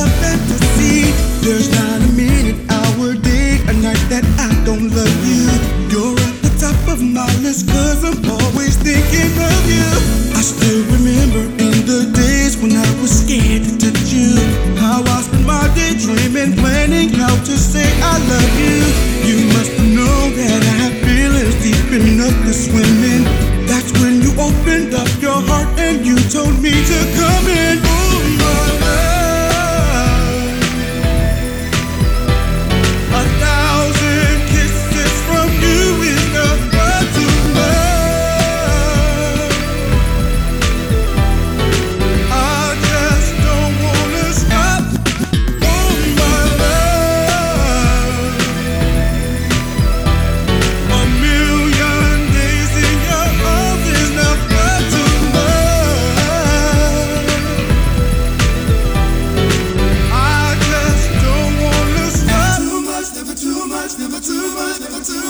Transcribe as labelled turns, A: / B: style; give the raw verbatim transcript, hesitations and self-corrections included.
A: my fantasy. There's not a minute, hour, day, a night that I don't love you. You're at the top of my list, cause I'm always thinking of you. I still remember in the days when I was scared to touch you, how I spent my day dreaming, planning how to say I love you. You must have known that I have feelings deep enough to swim in. That's when you opened up your heart and you told me to come in. Oh my love, a thousand kisses from you is nothing to love. I just don't wanna stop. Oh my love, a million days in your arms is nothing to love. I just don't wanna stop. Too much, never too much, never too much, never too